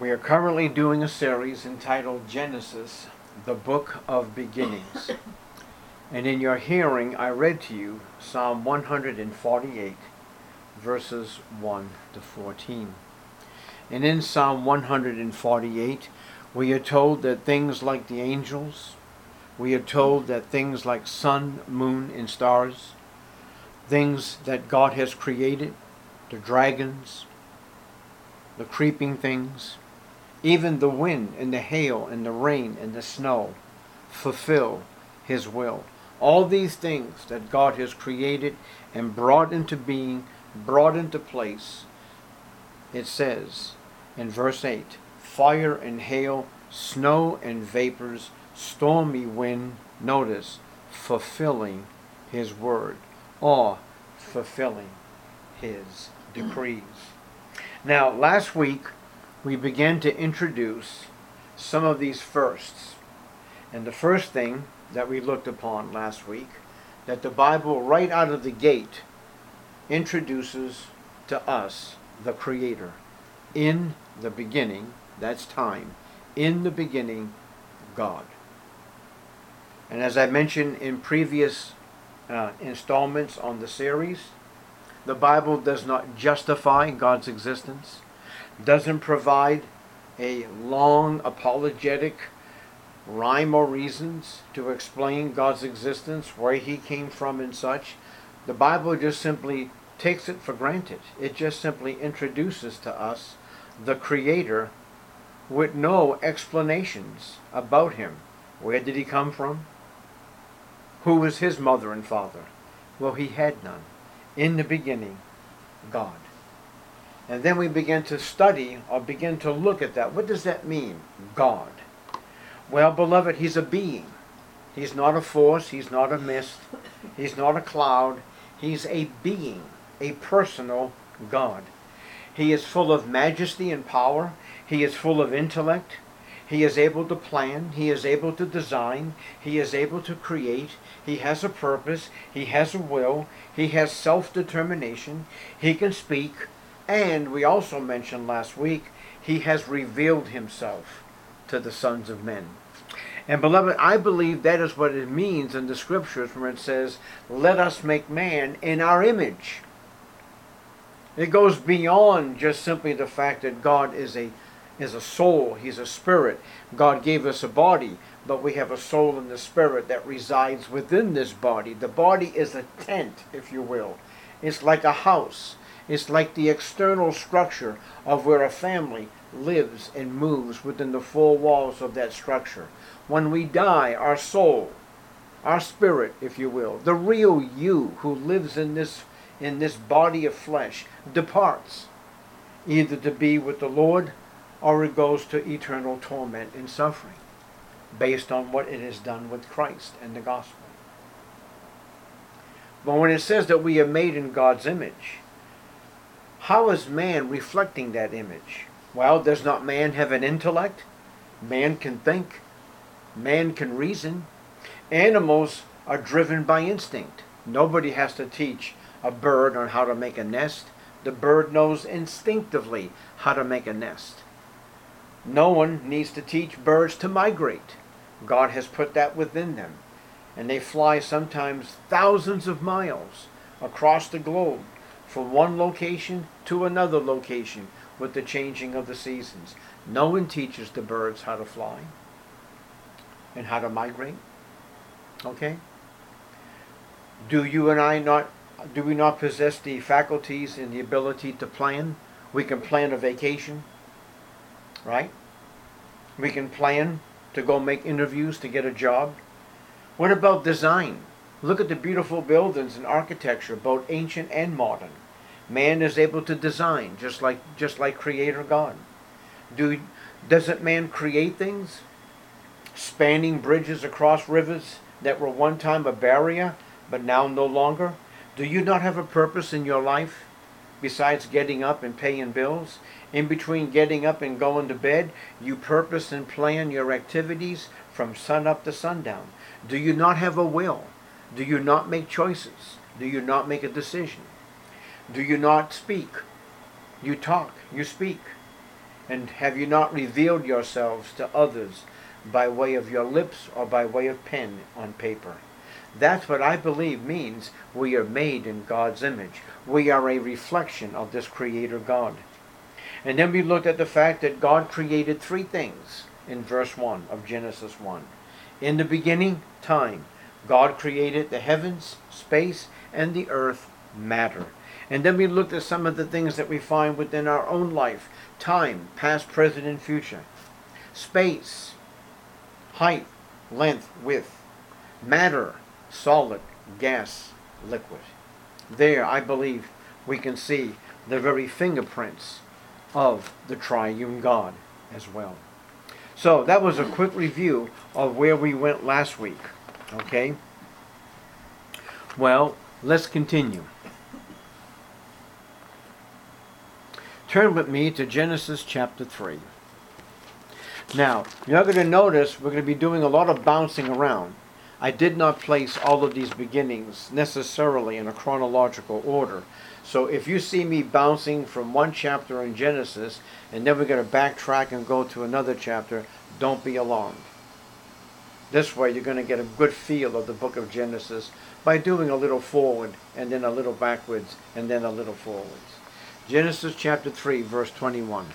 We are currently doing a series entitled Genesis, the Book of Beginnings. And in your hearing, I read to you Psalm 148, verses 1 to 14. And in Psalm 148, we are told that things like the angels, we are told that things like sun, moon, and stars, things that God has created, the dragons, the creeping things, even the wind and the hail and the rain and the snow fulfill His will. All these things that God has created and brought into being, brought into place, it says in verse 8, fire and hail, snow and vapors, stormy wind, notice, fulfilling His word, or fulfilling His decrees. Now, last week, we began to introduce some of these firsts. And the first thing that we looked upon last week, that the Bible right out of the gate introduces to us the Creator. In the beginning, that's time, in the beginning, God. And as I mentioned in previous installments on the series, the Bible does not justify God's existence, doesn't provide a long apologetic rhyme or reasons to explain God's existence, where He came from and such. The Bible just simply takes it for granted. It just simply introduces to us the Creator with no explanations about Him. Where did He come from? Who was His mother and father? Well, He had none. In the beginning, God. And then we begin to study or begin to look at that. What does that mean? God. Well, beloved, He's a being. He's not a force. He's not a mist. He's not a cloud. He's a being, a personal God. He is full of majesty and power. He is full of intellect. He is able to plan. He is able to design. He is able to create. He has a purpose. He has a will. He has self-determination. He can speak. And we also mentioned last week, He has revealed Himself to the sons of men. And beloved, I believe that is what it means in the scriptures where it says, let us make man in our image. It goes beyond just simply the fact that God is a soul. He's a spirit. God gave us a body, but we have a soul and the spirit that resides within this body. The body is a tent, if you will. It's like a house. It's like the external structure of where a family lives and moves within the four walls of that structure. When we die, our soul, our spirit, if you will, the real you who lives in this body of flesh, departs, either to be with the Lord or it goes to eternal torment and suffering, based on what it has done with Christ and the gospel. But when it says that we are made in God's image, how is man reflecting that image? Well, does not man have an intellect? Man can think. Man can reason. Animals are driven by instinct. Nobody has to teach a bird on how to make a nest. The bird knows instinctively how to make a nest. No one needs to teach birds to migrate. God has put that within them. And they fly sometimes thousands of miles across the globe from one location to another location with the changing of the seasons. No one teaches the birds how to fly and how to migrate. Okay? Do you and I not, do we not possess the faculties and the ability to plan? We can plan a vacation, right? We can plan to go make interviews to get a job. What about design? Look at the beautiful buildings and architecture, both ancient and modern. Man is able to design, just like Creator God. Doesn't man create things? Spanning bridges across rivers that were one time a barrier, but now no longer? Do you not have a purpose in your life besides getting up and paying bills? In between getting up and going to bed, you purpose and plan your activities from sun up to sundown. Do you not have a will? Do you not make choices? Do you not make a decision? Do you not speak? You talk, you speak. And have you not revealed yourselves to others by way of your lips or by way of pen on paper? That's what I believe means we are made in God's image. We are a reflection of this Creator God. And then we looked at the fact that God created three things in verse 1 of Genesis 1. In the beginning, time. God created the heavens, space, and the earth, matter. And then we looked at some of the things that we find within our own life. Time, past, present, and future. Space, height, length, width. Matter, solid, gas, liquid. There, I believe, we can see the very fingerprints of the triune God as well. So that was a quick review of where we went last week. Okay? Well, let's continue. Turn with me to Genesis chapter 3. Now, you're going to notice we're going to be doing a lot of bouncing around. I did not place all of these beginnings necessarily in a chronological order. So if you see me bouncing from one chapter in Genesis and then we're going to backtrack and go to another chapter, don't be alarmed. This way you're going to get a good feel of the book of Genesis by doing a little forward and then a little backwards and then a little forwards. Genesis chapter 3, verse 21.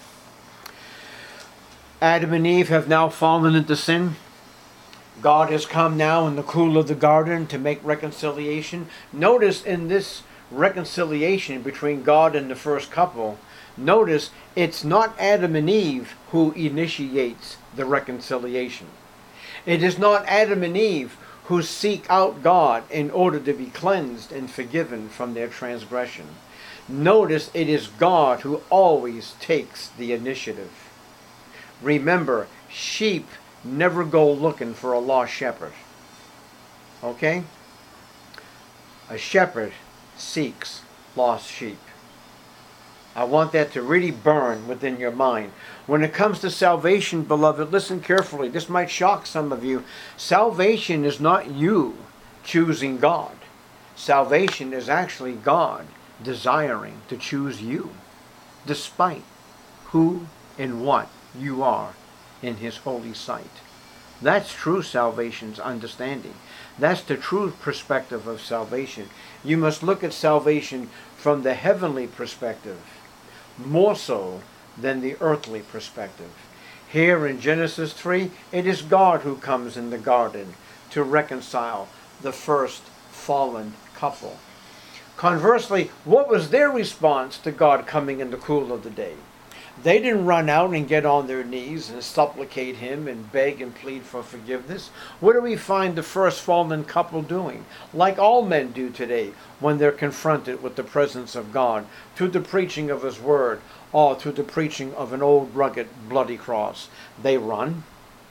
Adam and Eve have now fallen into sin. God has come now in the cool of the garden to make reconciliation. Notice in this reconciliation between God and the first couple, notice it's not Adam and Eve who initiates the reconciliation. It is not Adam and Eve who seek out God in order to be cleansed and forgiven from their transgression. Notice it is God who always takes the initiative. Remember, sheep never go looking for a lost shepherd. Okay? A shepherd seeks lost sheep. I want that to really burn within your mind. When it comes to salvation, beloved, listen carefully. This might shock some of you. Salvation is not you choosing God. Salvation is actually God desiring to choose you, despite who and what you are in His holy sight. That's true salvation's understanding. That's the true perspective of salvation. You must look at salvation from the heavenly perspective, more so than the earthly perspective. Here in Genesis 3, it is God who comes in the garden to reconcile the first fallen couple. Conversely, what was their response to God coming in the cool of the day? They didn't run out and get on their knees and supplicate Him and beg and plead for forgiveness. What do we find the first fallen couple doing? Like all men do today when they're confronted with the presence of God, through the preaching of His Word or through the preaching of an old, rugged, bloody cross. They run.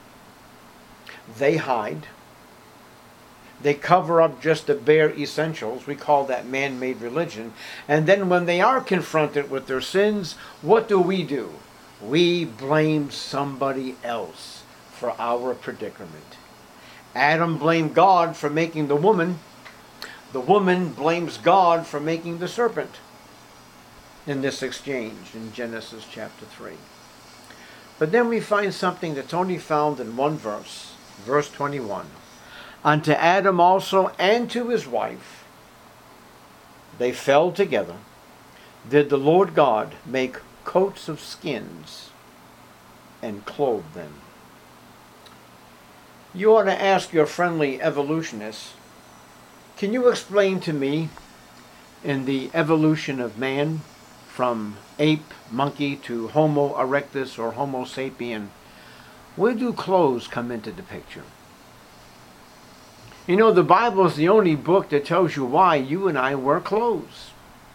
They hide. They cover up just the bare essentials. We call that man-made religion. And then when they are confronted with their sins, what do? We blame somebody else for our predicament. Adam blamed God for making the woman. The woman blames God for making the serpent in this exchange in Genesis chapter 3. But then we find something that's only found in one verse, verse 21. Unto Adam also and to his wife they fell together, did the Lord God make coats of skins and clothe them. You ought to ask your friendly evolutionist, can you explain to me in the evolution of man from ape, monkey to Homo erectus or Homo sapien, where do clothes come into the picture? You know, the Bible is the only book that tells you why you and I wear clothes.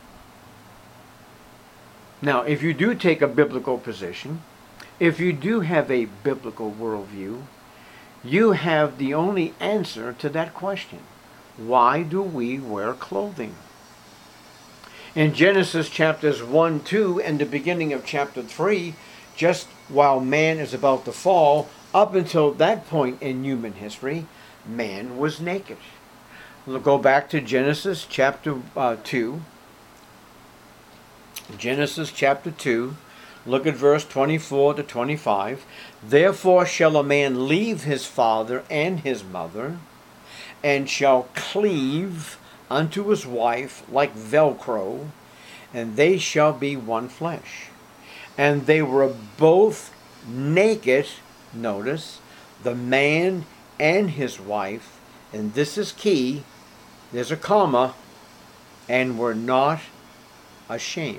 Now, if you do take a biblical position, if you do have a biblical worldview, you have the only answer to that question. Why do we wear clothing? In Genesis chapters 1, 2, and the beginning of chapter 3, just while man is about to fall, up until that point in human history, man was naked. We'll go back to Genesis chapter 2. Genesis chapter 2. Look at verse 24 to 25. Therefore shall a man leave his father and his mother, and shall cleave unto his wife like Velcro, and they shall be one flesh. And they were both naked, notice, the man and his wife, and this is key, there's a comma, and were not ashamed.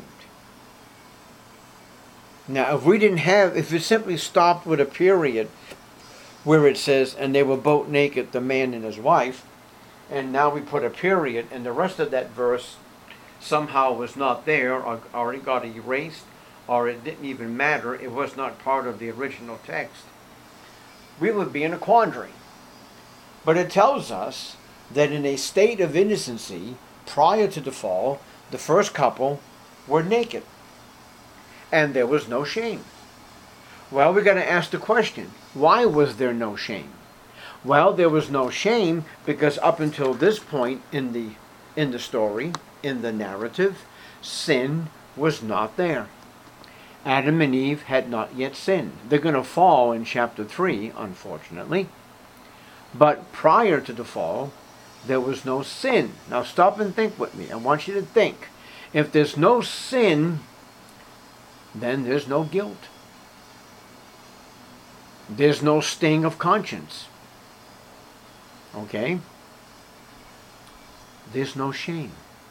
Now, if it simply stopped with a period where it says, and they were both naked, the man and his wife, and now we put a period, and the rest of that verse somehow was not there, or already got erased, or it didn't even matter, it was not part of the original text, we would be in a quandary. But it tells us that in a state of innocency, prior to the fall, the first couple were naked. And there was no shame. Well, we're going to ask the question, why was there no shame? Well, there was no shame because up until this point in the story, in the narrative, sin was not there. Adam and Eve had not yet sinned. They're going to fall in chapter 3, unfortunately. But prior to the fall, there was no sin. Now stop and think with me. I want you to think. If there's no sin, then there's no guilt. There's no sting of conscience. Okay? There's no shame.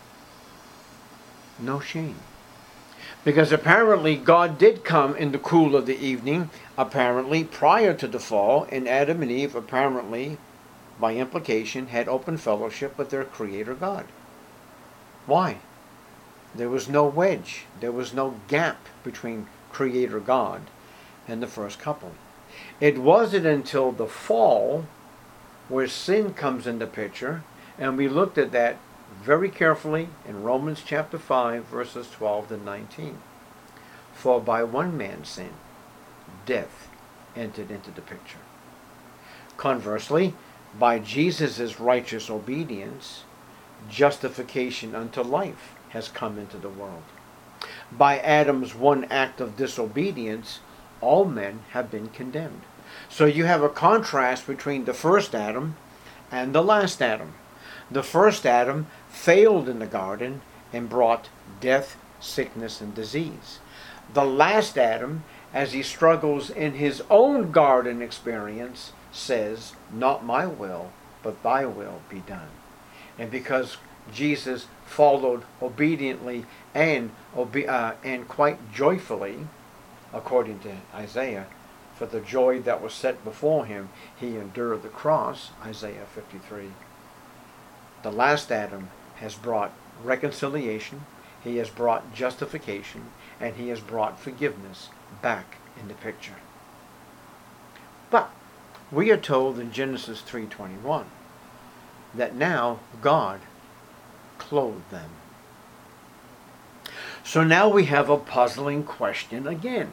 No shame. Because apparently God did come in the cool of the evening, apparently prior to the fall, and Adam and Eve apparently, by implication, had open fellowship with their Creator God. Why? There was no wedge. There was no gap between Creator God and the first couple. It wasn't until the fall where sin comes into picture, and we looked at that very carefully in Romans chapter 5, verses 12 to 19. For by one man's sin, death entered into the picture. Conversely, by Jesus' righteous obedience, justification unto life has come into the world. By Adam's one act of disobedience, all men have been condemned. So you have a contrast between the first Adam and the last Adam. The first Adam failed in the garden and brought death, sickness, and disease. The last Adam, as he struggles in his own garden experience, says, not my will, but thy will be done. And because Jesus followed obediently and quite joyfully, according to Isaiah, for the joy that was set before him, he endured the cross, Isaiah 53. The last Adam has brought reconciliation, he has brought justification, and he has brought forgiveness back in the picture. But we are told in Genesis 3:21 that now God clothed them. So now we have a puzzling question again.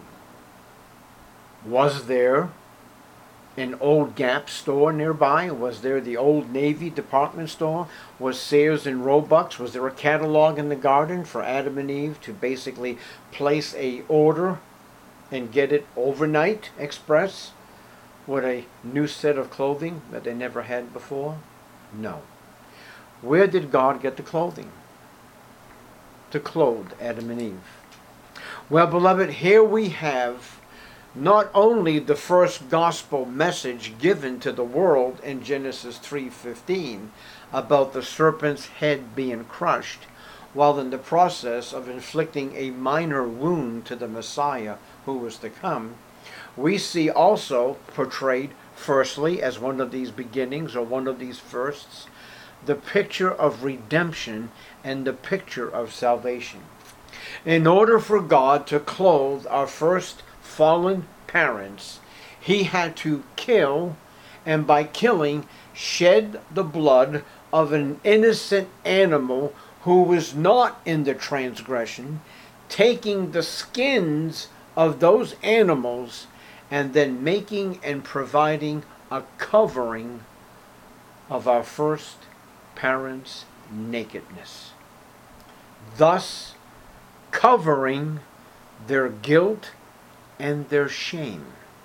Was there an old Gap store nearby? Was there the Old Navy department store? Was Sears and Roebuck's? Was there a catalog in the garden for Adam and Eve to basically place a order and get it overnight express with a new set of clothing that they never had before? No. Where did God get the clothing to clothe Adam and Eve? Well, beloved, here we have not only the first gospel message given to the world in Genesis 3:15 about the serpent's head being crushed, while in the process of inflicting a minor wound to the Messiah who was to come, we see also portrayed firstly as one of these beginnings or one of these firsts, the picture of redemption and the picture of salvation. In order for God to clothe our first fallen parents, he had to kill, and by killing, shed the blood of an innocent animal who was not in the transgression, taking the skins of those animals and then making and providing a covering of our first parents' nakedness, thus covering their guilt and their shame,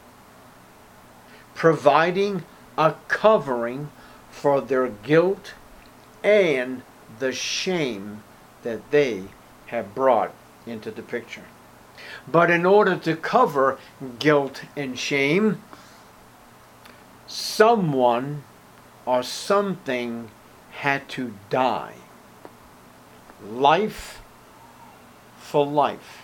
providing a covering for their guilt and the shame that they have brought into the picture. But in order to cover guilt and shame, someone or something had to die. Life for life.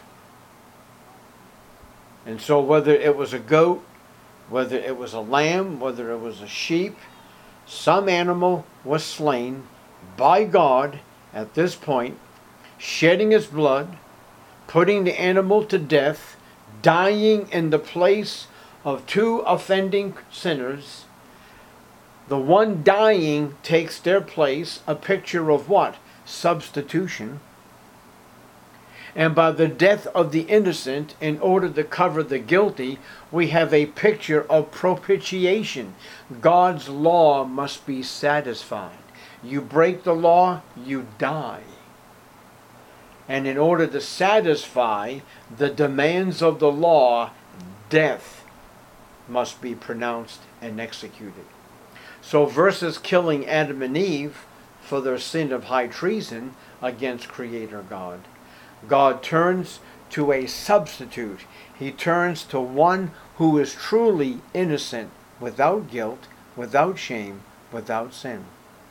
And so whether it was a goat, whether it was a lamb, whether it was a sheep, some animal was slain by God at this point, shedding its blood, putting the animal to death, dying in the place of two offending sinners. The one dying takes their place, a picture of what? Substitution. And by the death of the innocent, in order to cover the guilty, we have a picture of propitiation. God's law must be satisfied. You break the law, you die. And in order to satisfy the demands of the law, death must be pronounced and executed. So versus killing Adam and Eve for their sin of high treason against Creator God, God turns to a substitute. He turns to one who is truly innocent, without guilt, without shame, without sin.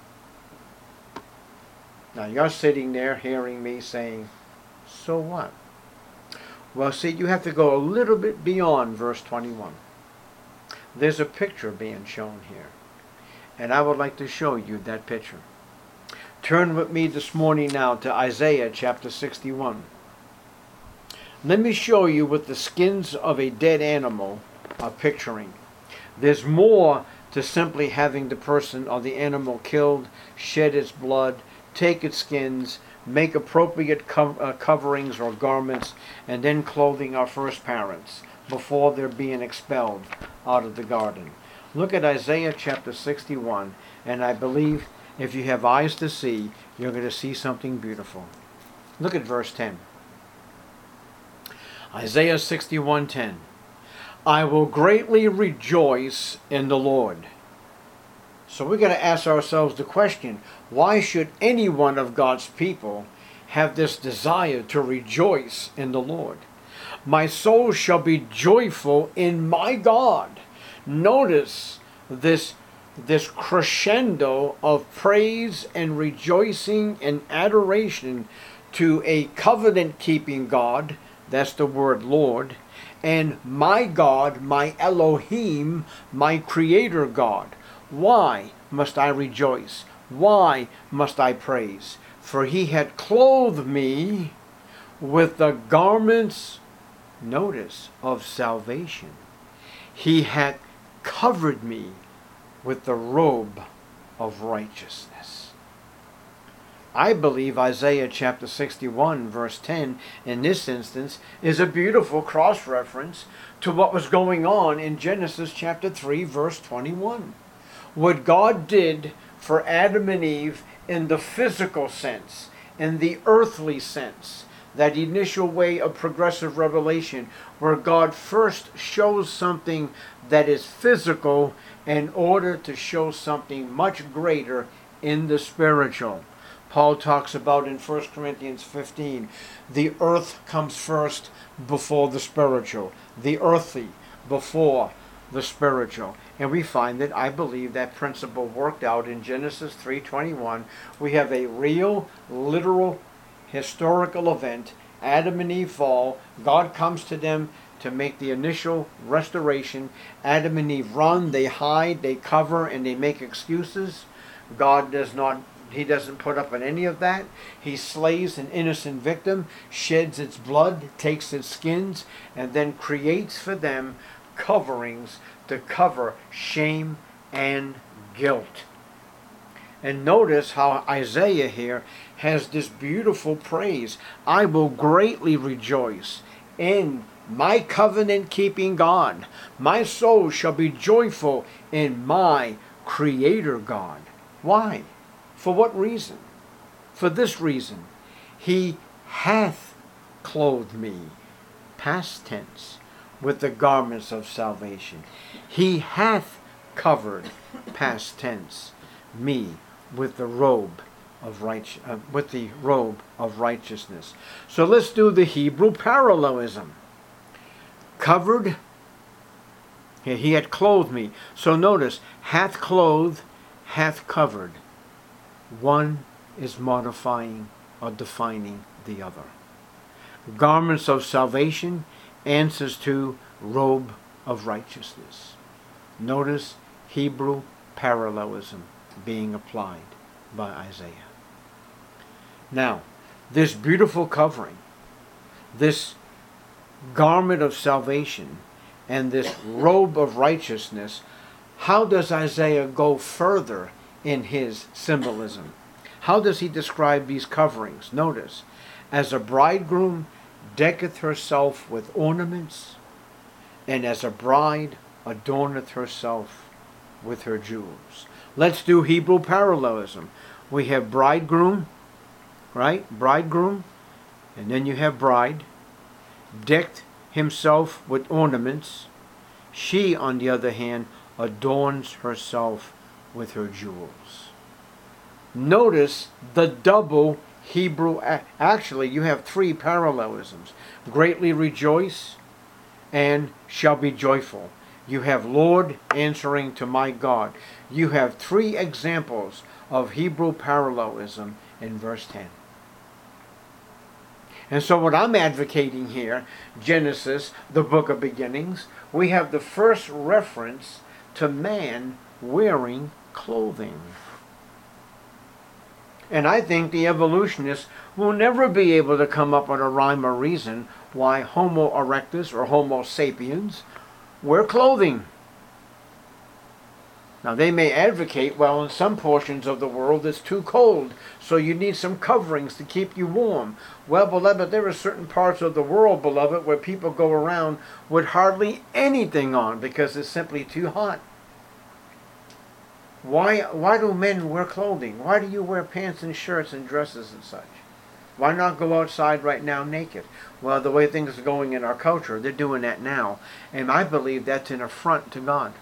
Now you're sitting there hearing me saying, so what? Well, see, you have to go a little bit beyond verse 21. There's a picture being shown here. And I would like to show you that picture. Turn with me this morning now to Isaiah chapter 61. Let me show you what the skins of a dead animal are picturing. There's more to simply having the person or the animal killed, shed its blood, take its skins, make appropriate coverings or garments, and then clothing our first parents before they're being expelled out of the garden. Look at Isaiah chapter 61, and I believe if you have eyes to see, you're going to see something beautiful. Look at verse 10. Isaiah 61:10. I will greatly rejoice in the Lord. So we're going to ask ourselves the question, why should any one of God's people have this desire to rejoice in the Lord? My soul shall be joyful in my God. Notice this crescendo of praise and rejoicing and adoration to a covenant-keeping God, that's the word Lord, and my God, my Elohim, my Creator God. Why must I rejoice? Why must I praise? For he had clothed me with the garments, notice, of salvation. He had covered me with the robe of righteousness. I believe Isaiah chapter 61 verse 10 in this instance is a beautiful cross-reference to what was going on in Genesis chapter 3 verse 21. What God did for Adam and Eve in the physical sense, in the earthly sense, that initial way of progressive revelation where God first shows something that is physical in order to show something much greater in the spiritual. Paul talks about in 1 Corinthians 15, the earth comes first before the spiritual, the earthly before the spiritual. And we find that, I believe, that principle worked out in Genesis 3:21. We have a real, literal, historical event. Adam and Eve fall. God comes to them to make the initial restoration. Adam and Eve run, they hide, they cover, and they make excuses. God does not, he doesn't put up on any of that. He slays an innocent victim, sheds its blood, takes its skins, and then creates for them coverings to cover shame and guilt. And notice how Isaiah here has this beautiful praise. I will greatly rejoice in my covenant-keeping God. My soul shall be joyful in my Creator God. Why? For what reason? For this reason. He hath clothed me. past tense, with the garments of salvation. He hath covered, past tense, me with the robe of righteousness. So let's do the Hebrew parallelism. Covered. He had clothed me. So notice, hath clothed, hath covered. One is modifying or defining the other. Garments of salvation answers to robe of righteousness. Notice Hebrew parallelism being applied by Isaiah. Now, this beautiful covering, this garment of salvation, and this robe of righteousness, how does Isaiah go further in his symbolism? How does he describe these coverings? Notice, as a bridegroom decketh herself with ornaments, and as a bride adorneth herself with her jewels. Let's do Hebrew parallelism. We have bridegroom, right? Bridegroom, and then you have bride, decked himself with ornaments. She, on the other hand, adorns herself with her jewels. Notice the double Hebrew. Actually, you have three parallelisms. Greatly rejoice and shall be joyful. You have Lord answering to my God. You have three examples of Hebrew parallelism in verse 10. And so what I'm advocating here, Genesis, the book of beginnings, we have the first reference to man wearing clothing. And I think the evolutionists will never be able to come up with a rhyme or reason why Homo erectus or Homo sapiens wear clothing. Now they may advocate, well, in some portions of the world it's too cold, so you need some coverings to keep you warm. Well, beloved, there are certain parts of the world, beloved, where people go around with hardly anything on because it's simply too hot. Why do men wear clothing? Why do you wear pants and shirts and dresses and such? Why not go outside right now naked? Well, the way things are going in our culture, they're doing that now. And I believe that's an affront to God.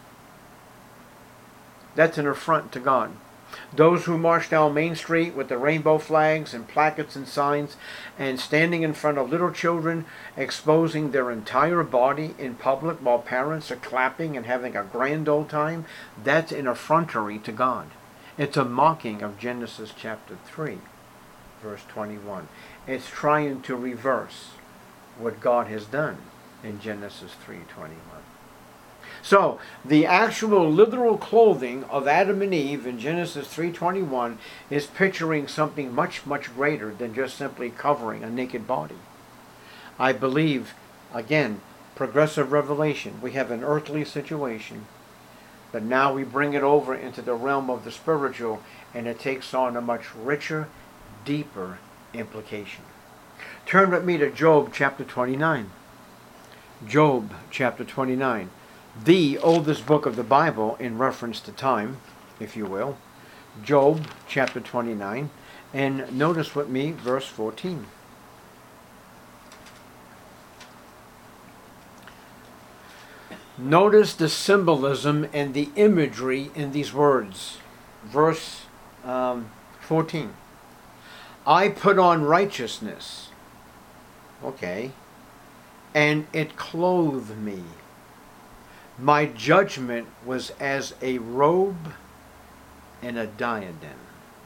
That's an affront to God. Those who march down Main Street with the rainbow flags and placards and signs and standing in front of little children exposing their entire body in public while parents are clapping and having a grand old time, that's an effrontery to God. It's a mocking of Genesis chapter 3, verse 21. It's trying to reverse what God has done in Genesis 3:21. So, the actual literal clothing of Adam and Eve in Genesis 3:21 is picturing something much, much greater than just simply covering a naked body. I believe, again, progressive revelation. We have an earthly situation, but now we bring it over into the realm of the spiritual, and it takes on a much richer, deeper implication. Turn with me to Job chapter 29. Job chapter 29. The oldest book of the Bible in reference to time, if you will. Job chapter 29. And notice with me verse 14. Notice the symbolism and the imagery in these words. Verse 14. I put on righteousness. Okay. And it clothed me. My judgment was as a robe and a diadem.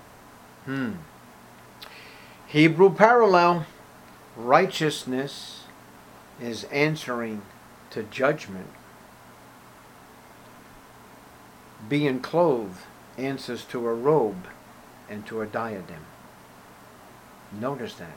Hebrew parallel. Righteousness is answering to judgment. Being clothed answers to a robe and to a diadem. Notice that.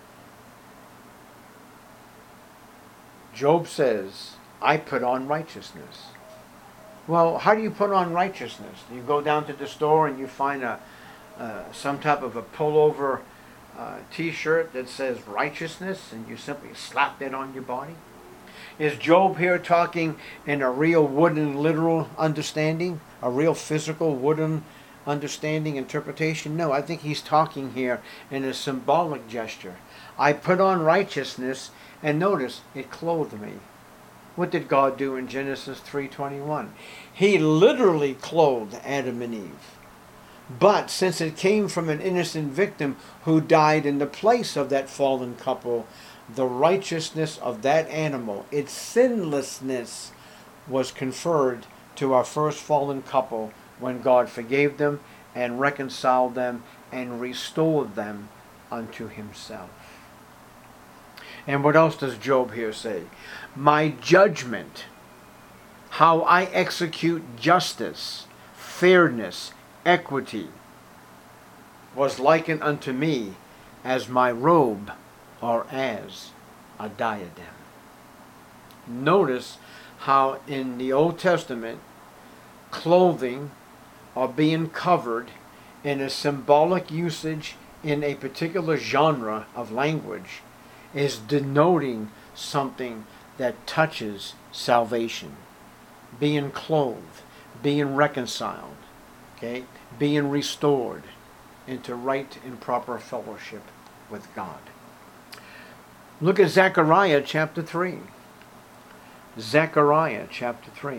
Job says, I put on righteousness. Well, how do you put on righteousness? You go down to the store and you find some type of a pullover t-shirt that says righteousness, and you simply slap that on your body? Is Job here talking in a real wooden literal understanding? A real physical wooden understanding, interpretation? No, I think he's talking here in a symbolic gesture. I put on righteousness, and notice, it clothed me. What did God do in Genesis 3:21? He literally clothed Adam and Eve. But since it came from an innocent victim who died in the place of that fallen couple, the righteousness of that animal, its sinlessness, was conferred to our first fallen couple when God forgave them and reconciled them and restored them unto himself. And what else does Job here say? My judgment, how I execute justice, fairness, equity, was likened unto me as my robe or as a diadem. Notice how in the Old Testament, clothing or being covered in a symbolic usage in a particular genre of language is denoting something that touches salvation. Being clothed, being reconciled, okay, being restored into right and proper fellowship with God. Look at Zechariah chapter 3. Zechariah chapter 3.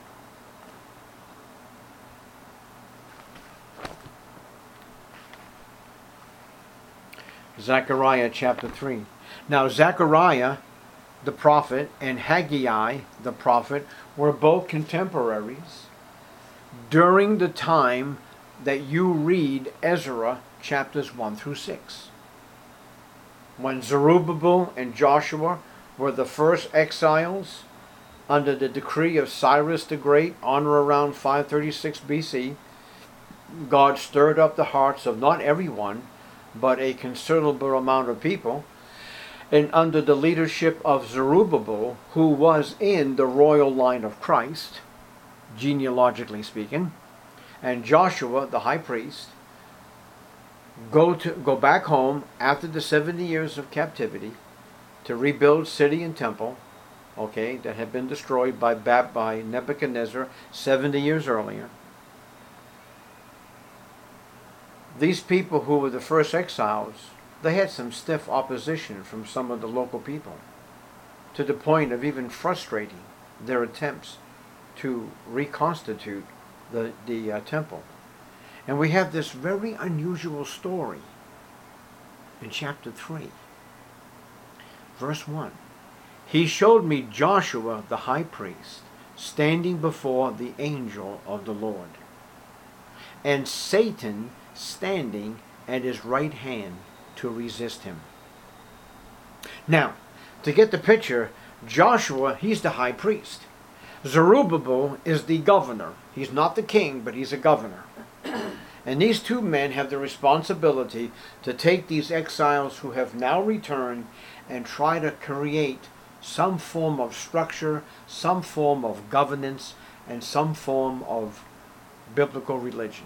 Zechariah chapter 3. Now Zechariah the prophet and Haggai the prophet were both contemporaries during the time that you read Ezra chapters 1 through 6. When Zerubbabel and Joshua were the first exiles under the decree of Cyrus the Great on or around 536 BC, God stirred up the hearts of not everyone, but a considerable amount of people, and under the leadership of Zerubbabel, who was in the royal line of Christ, genealogically speaking, and Joshua, the high priest, go back home after the 70 years of captivity to rebuild city and temple, okay, that had been destroyed by Nebuchadnezzar 70 years earlier. These people who were the first exiles, they had some stiff opposition from some of the local people, to the point of even frustrating their attempts to reconstitute the temple. And we have this very unusual story in chapter 3, verse 1. He showed me Joshua the high priest standing before the angel of the Lord, and Satan standing at his right hand to resist him. Now, to get the picture, Joshua, he's the high priest. Zerubbabel is the governor. He's not the king, but he's a governor. And these two men have the responsibility to take these exiles who have now returned and try to create some form of structure, some form of governance, and some form of biblical religion.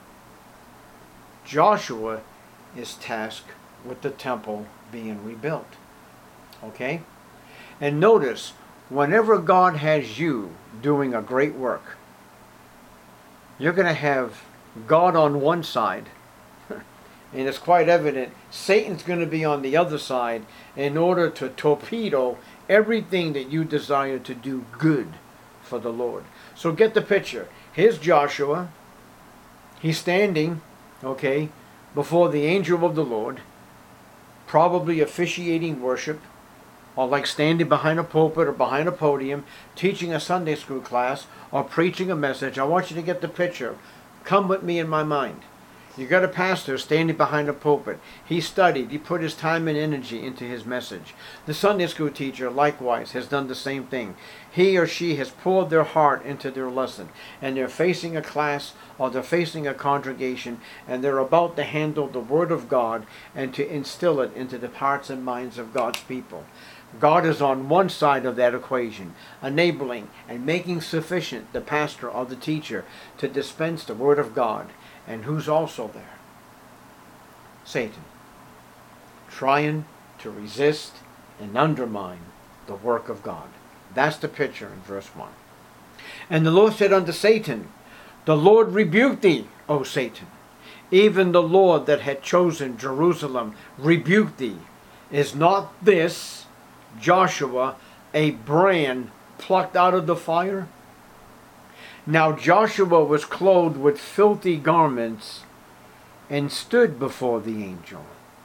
Joshua is tasked with the temple being rebuilt. Okay? And notice, whenever God has you doing a great work, you're going to have God on one side, and it's quite evident Satan's going to be on the other side in order to torpedo everything that you desire to do good for the Lord. So get the picture. Here's Joshua. He's standing, okay, before the angel of the Lord, probably officiating worship, or like standing behind a pulpit or behind a podium, teaching a Sunday school class or preaching a message. I want you to get the picture. Come with me in my mind. You got a pastor standing behind a pulpit. He studied. He put his time and energy into his message. The Sunday school teacher, likewise, has done the same thing. He or she has poured their heart into their lesson, and they're facing a class or they're facing a congregation, and they're about to handle the Word of God and to instill it into the hearts and minds of God's people. God is on one side of that equation, enabling and making sufficient the pastor or the teacher to dispense the Word of God. And who's also there? Satan, trying to resist and undermine the work of God. That's the picture in verse 1. And the Lord said unto Satan, the Lord rebuke thee. O Satan. Even the Lord that had chosen Jerusalem rebuked thee. Is not this, Joshua, a brand plucked out of the fire? Now Joshua was clothed with filthy garments and stood before the angel.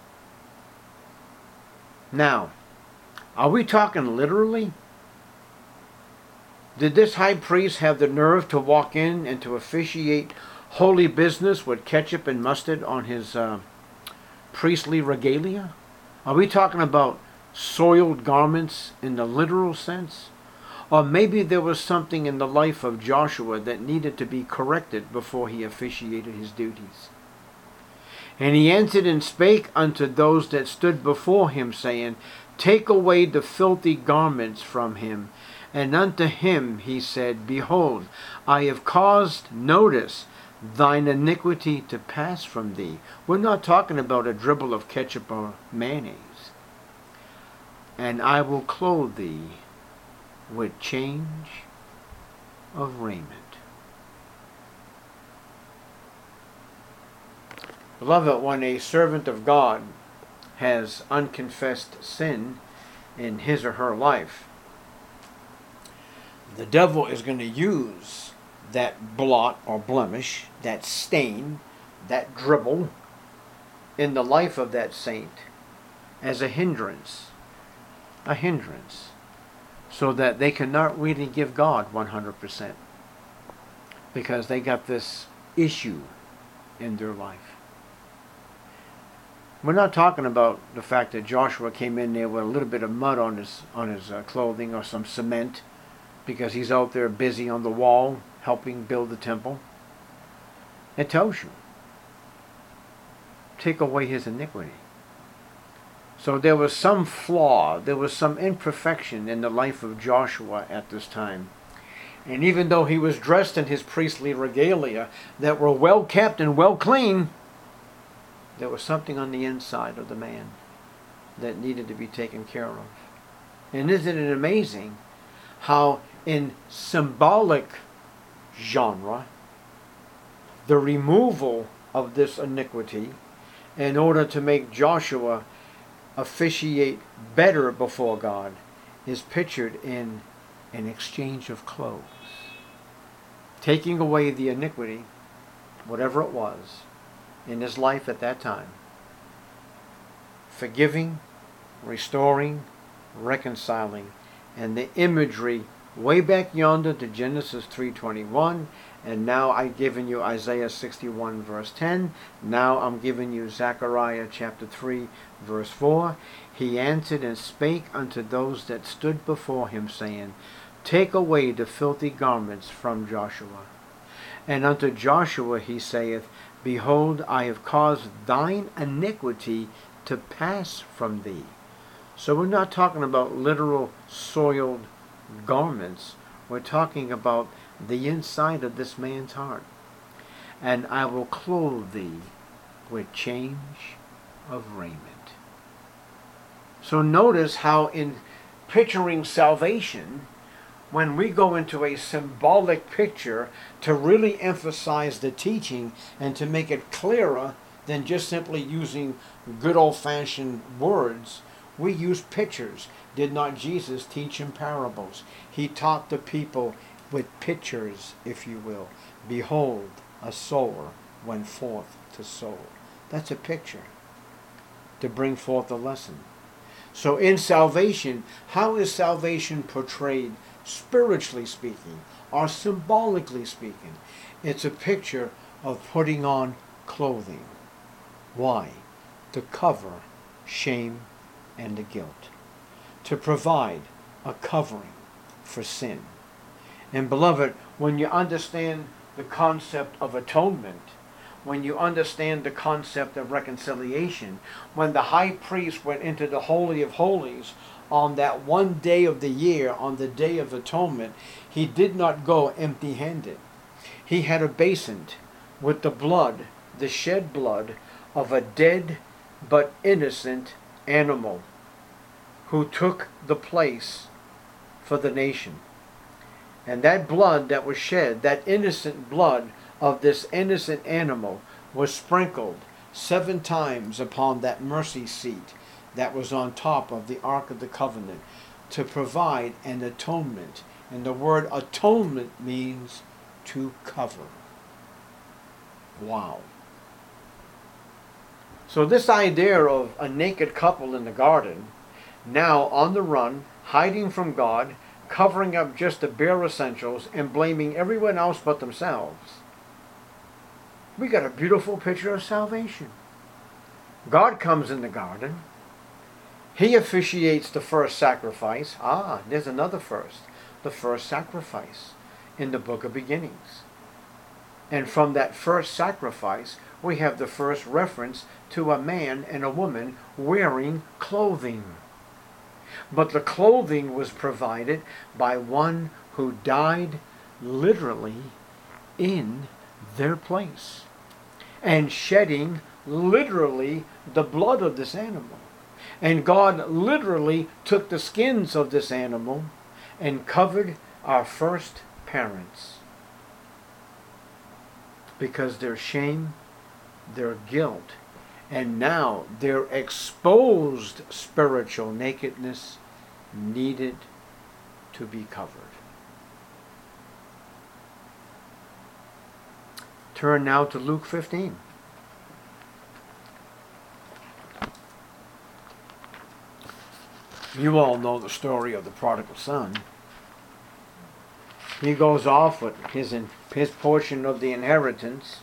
Now, are we talking literally? Did this high priest have the nerve to walk in and to officiate holy business with ketchup and mustard on his priestly regalia? Are we talking about soiled garments in the literal sense? Or maybe there was something in the life of Joshua that needed to be corrected before he officiated his duties. And he answered and spake unto those that stood before him, saying, Take away the filthy garments from him. And unto him he said, Behold, I have caused, notice, thine iniquity to pass from thee. We're not talking about a dribble of ketchup or mayonnaise. And I will clothe thee with change of raiment. Beloved, when a servant of God has unconfessed sin in his or her life, the devil is going to use that blot or blemish, that stain, that dribble in the life of that saint as a hindrance, so that they cannot really give God 100% because they got this issue in their life. We're not talking about the fact that Joshua came in there with a little bit of mud on his clothing or some cement because he's out there busy on the wall helping build the temple. It tells you, take away his iniquity. So there was some flaw, there was some imperfection in the life of Joshua at this time. And even though he was dressed in his priestly regalia that were well kept and well clean, there was something on the inside of the man that needed to be taken care of. And isn't it amazing how in symbolic genre, the removal of this iniquity in order to make Joshua officiate better before God is pictured in an exchange of clothes. Taking away the iniquity, whatever it was, in his life at that time. Forgiving, restoring, reconciling. And the imagery way back yonder to Genesis 3:21, and now I've given you Isaiah 61 verse 10. Now I'm giving you Zechariah chapter 3 verse 4. He answered and spake unto those that stood before him, saying, Take away the filthy garments from Joshua. And unto Joshua he saith, Behold, I have caused thine iniquity to pass from thee. So we're not talking about literal soiled garments. We're talking about the inside of this man's heart. And I will clothe thee with change of raiment. So notice how in picturing salvation, when we go into a symbolic picture to really emphasize the teaching and to make it clearer than just simply using good old-fashioned words, we use pictures. Did not Jesus teach in parables? He taught the people with pictures, if you will. Behold, a sower went forth to sow. That's a picture to bring forth a lesson. So in salvation, how is salvation portrayed spiritually speaking or symbolically speaking? It's a picture of putting on clothing. Why? To cover shame and the guilt. To provide a covering for sin. And beloved, when you understand the concept of atonement, when you understand the concept of reconciliation, when the high priest went into the Holy of Holies on that one day of the year, on the Day of Atonement, he did not go empty-handed. He had a basin with the blood, the shed blood of a dead but innocent animal who took the place for the nation. And that blood that was shed, that innocent blood of this innocent animal was sprinkled 7 times upon that mercy seat that was on top of the Ark of the Covenant to provide an atonement. And the word atonement means to cover. Wow. So this idea of a naked couple in the garden, now on the run, hiding from God, covering up just the bare essentials and blaming everyone else but themselves. We got a beautiful picture of salvation. God comes in the garden. He officiates the first sacrifice. There's another first. The first sacrifice in the book of beginnings. And from that first sacrifice, we have the first reference to a man and a woman wearing clothing. But the clothing was provided by one who died literally in their place and shedding literally the blood of this animal. And God literally took the skins of this animal and covered our first parents, because their shame, their guilt, and now their exposed spiritual nakedness needed to be covered. Turn now to Luke 15. You all know the story of the prodigal son. He goes off with his portion of the inheritance.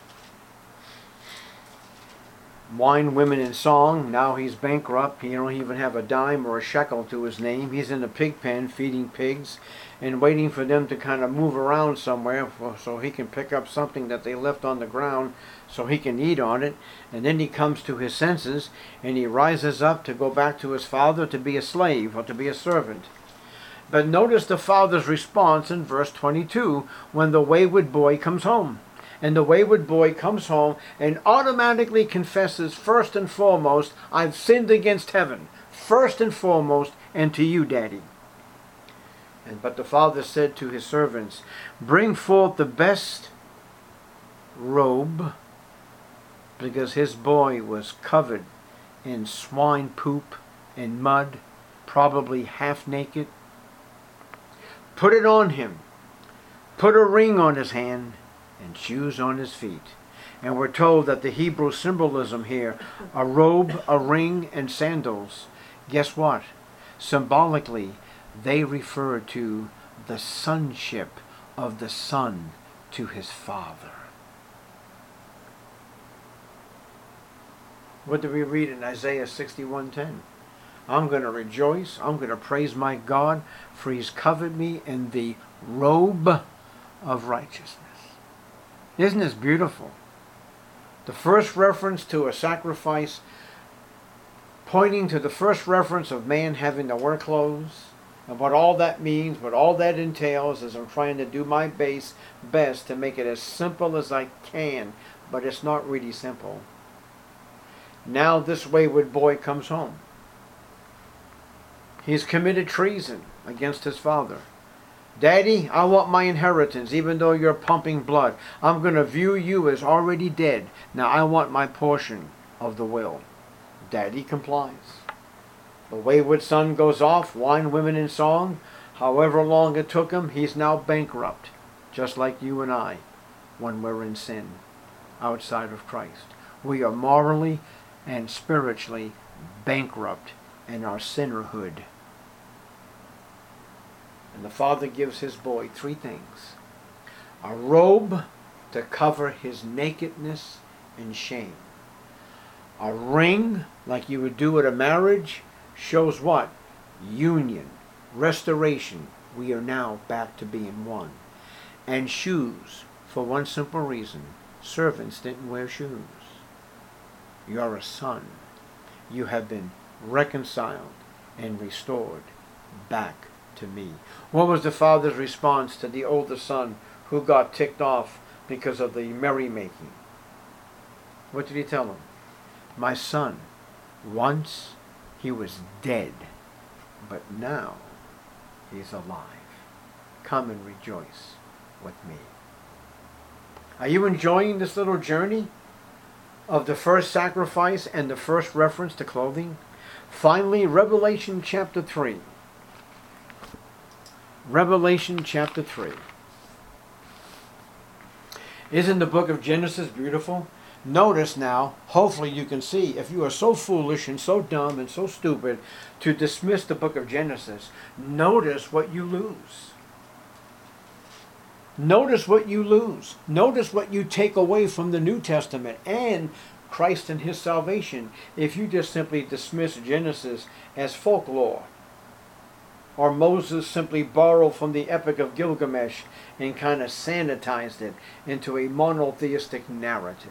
Wine, women, and song. Now he's bankrupt. He don't even have a dime or a shekel to his name. He's in a pig pen feeding pigs and waiting for them to kind of move around somewhere so he can pick up something that they left on the ground so he can eat on it. And then he comes to his senses and he rises up to go back to his father to be a slave or to be a servant. But notice the father's response in verse 22 when the wayward boy comes home. And the wayward boy comes home and automatically confesses, first and foremost, I've sinned against heaven, first and foremost, and to you, Daddy. But the father said to his servants, bring forth the best robe, because his boy was covered in swine poop and mud, probably half naked. Put it on him. Put a ring on his hand and shoes on his feet. And we're told that the Hebrew symbolism here, a robe, a ring, and sandals, guess what? Symbolically, they refer to the sonship of the son to his father. What do we read in Isaiah 61:10? I'm going to rejoice, I'm going to praise my God, for he's covered me in the robe of righteousness. Isn't this beautiful? The first reference to a sacrifice pointing to the first reference of man having to wear clothes, and what all that means, what all that entails, as I'm trying to do my best to make it as simple as I can, but it's not really simple. Now this wayward boy comes home. He's committed treason against his father. Daddy, I want my inheritance, even though you're pumping blood. I'm going to view you as already dead. Now I want my portion of the will. Daddy complies. The wayward son goes off, wine, women, and song. However long it took him, he's now bankrupt, just like you and I, when we're in sin, outside of Christ. We are morally and spiritually bankrupt in our sinnerhood. And the father gives his boy 3 things. A robe to cover his nakedness and shame. A ring, like you would do at a marriage, shows what? Union, restoration. We are now back to being one. And shoes, for one simple reason. Servants didn't wear shoes. You're a son. You have been reconciled and restored back to me. What was the father's response to the older son who got ticked off because of the merrymaking? What did he tell him? My son, once he was dead, but now he's alive. Come and rejoice with me. Are you enjoying this little journey of the first sacrifice and the first reference to clothing? Finally, Revelation chapter 3. Revelation chapter 3. Isn't the book of Genesis beautiful? Notice now, hopefully you can see, if you are so foolish and so dumb and so stupid to dismiss the book of Genesis, notice what you lose. Notice what you lose. Notice what you take away from the New Testament and Christ and his salvation if you just simply dismiss Genesis as folklore. Or Moses simply borrowed from the Epic of Gilgamesh and kind of sanitized it into a monotheistic narrative.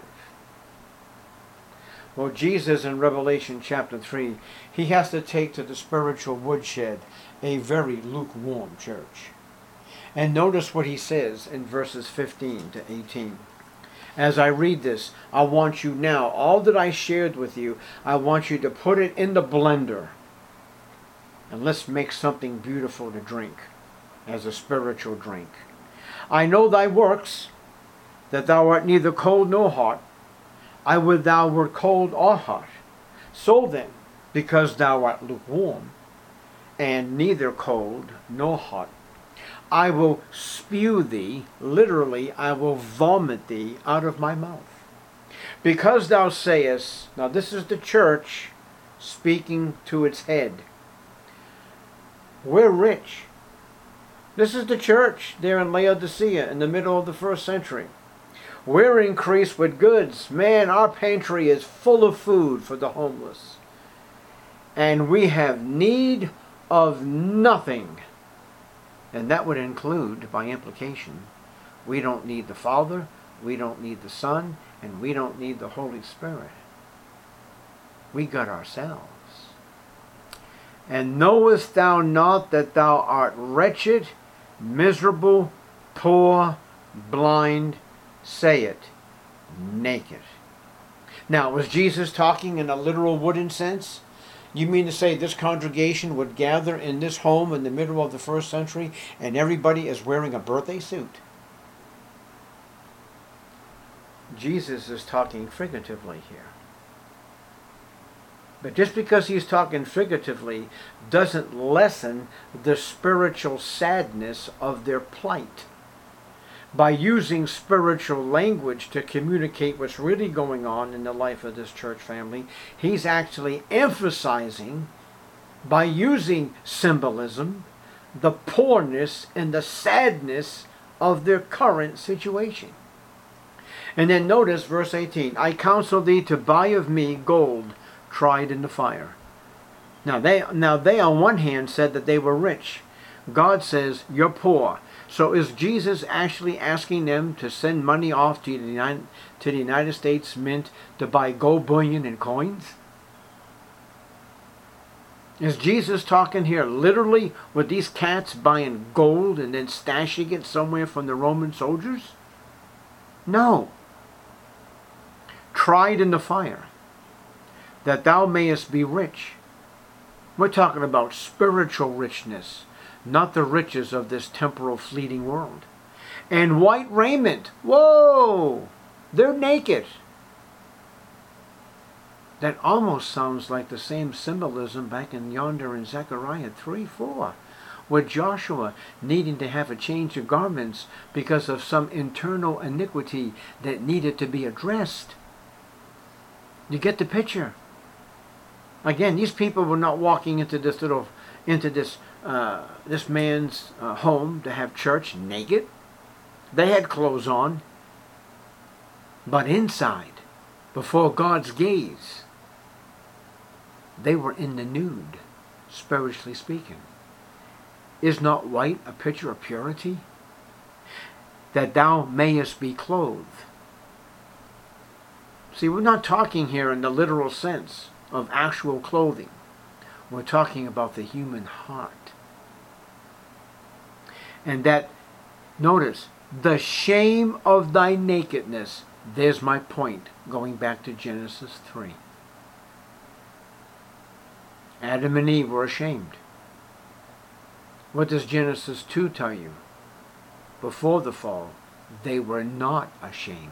Well, Jesus in Revelation chapter 3, he has to take to the spiritual woodshed a very lukewarm church. And notice what he says in verses 15 to 18. As I read this, I want you now, all that I shared with you, I want you to put it in the blender. And let's make something beautiful to drink as a spiritual drink. I know thy works, that thou art neither cold nor hot. I would thou wert cold or hot. So then, because thou art lukewarm, and neither cold nor hot, I will spew thee, literally, I will vomit thee out of my mouth. Because thou sayest, now this is the church speaking to its head. We're rich. This is the church there in Laodicea in the middle of the first century. We're increased with goods. Man, our pantry is full of food for the homeless. And we have need of nothing. And that would include, by implication, we don't need the Father, we don't need the Son, and we don't need the Holy Spirit. We got ourselves. And knowest thou not that thou art wretched, miserable, poor, blind, say it, naked. Now, was Jesus talking in a literal wooden sense? You mean to say this congregation would gather in this home in the middle of the first century and everybody is wearing a birthday suit? Jesus is talking figuratively here. But just because he's talking figuratively doesn't lessen the spiritual sadness of their plight. By using spiritual language to communicate what's really going on in the life of this church family, he's actually emphasizing, by using symbolism, the poorness and the sadness of their current situation. And then notice verse 18, I counsel thee to buy of me gold tried in the fire. Now they on one hand said that they were rich. God says, you're poor. So is Jesus actually asking them to send money off to the United States Mint to buy gold bullion and coins? Is Jesus talking here literally with these cats buying gold and then stashing it somewhere from the Roman soldiers? No. Tried in the fire, that thou mayest be rich. We're talking about spiritual richness, not the riches of this temporal fleeting world. And white raiment. Whoa! They're naked. That almost sounds like the same symbolism back in yonder in Zechariah 3:4, with Joshua needing to have a change of garments because of some internal iniquity that needed to be addressed. You get the picture? Again, these people were not walking into this this man's home to have church naked. They had clothes on, but inside, before God's gaze, they were in the nude, spiritually speaking. Is not white a picture of purity? That thou mayest be clothed. See, we're not talking here in the literal sense of actual clothing. We're talking about the human heart. And that, notice, the shame of thy nakedness. There's my point, going back to Genesis 3. Adam and Eve were ashamed. What does Genesis 2 tell you? Before the fall, they were not ashamed.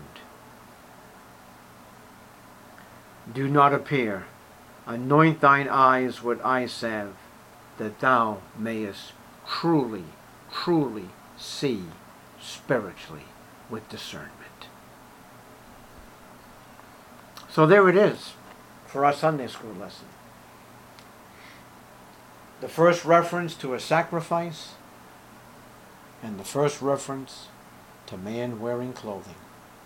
Do not appear. Anoint thine eyes with eye salve, that thou mayest truly, truly see spiritually with discernment. So there it is for our Sunday school lesson. The first reference to a sacrifice, and the first reference to man wearing clothing.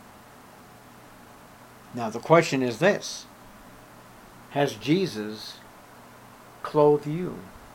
Now the question is this: has Jesus clothed you?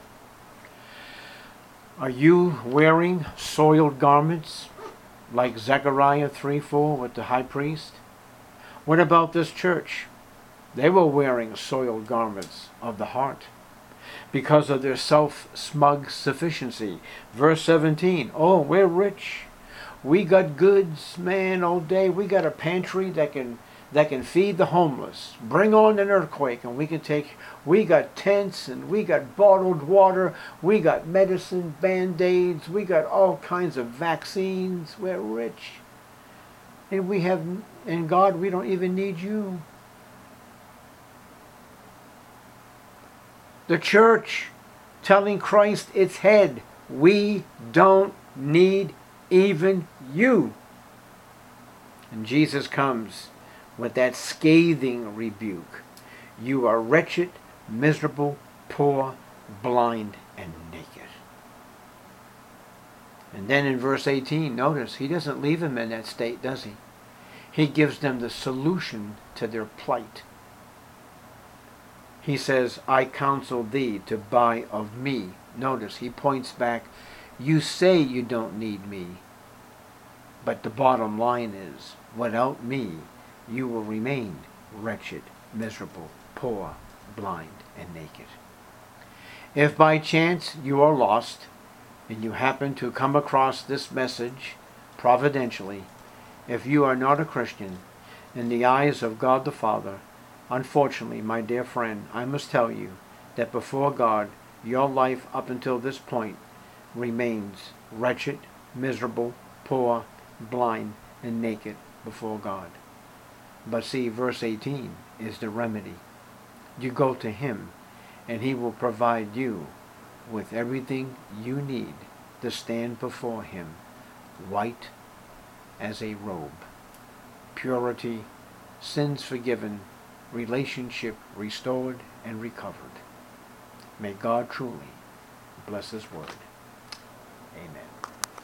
Are you wearing soiled garments like Zechariah 3:4 with the high priest? What about this church? They were wearing soiled garments of the heart because of their self-smug sufficiency. Verse 17, oh, we're rich. We got goods, man, all day. We got a pantry that can feed the homeless. Bring on an earthquake and we got tents and we got bottled water. We got medicine, Band-Aids. We got all kinds of vaccines. We're rich. And in God, we don't even need you. The church telling Christ its head, we don't need even you. And Jesus comes with that scathing rebuke. You are wretched, miserable, poor, blind, and naked. And then in verse 18, notice, he doesn't leave them in that state, does he? He gives them the solution to their plight. He says, I counsel thee to buy of me. Notice, he points back, you say you don't need me. But the bottom line is, without me, you will remain wretched, miserable, poor, blind, and naked. If by chance you are lost, and you happen to come across this message providentially, if you are not a Christian, in the eyes of God the Father, unfortunately, my dear friend, I must tell you that before God, your life up until this point remains wretched, miserable, poor, blind, and naked before God. But see, verse 18 is the remedy. You go to him, and he will provide you with everything you need to stand before him, white as a robe. Purity, sins forgiven, relationship restored and recovered. May God truly bless his word. Amen.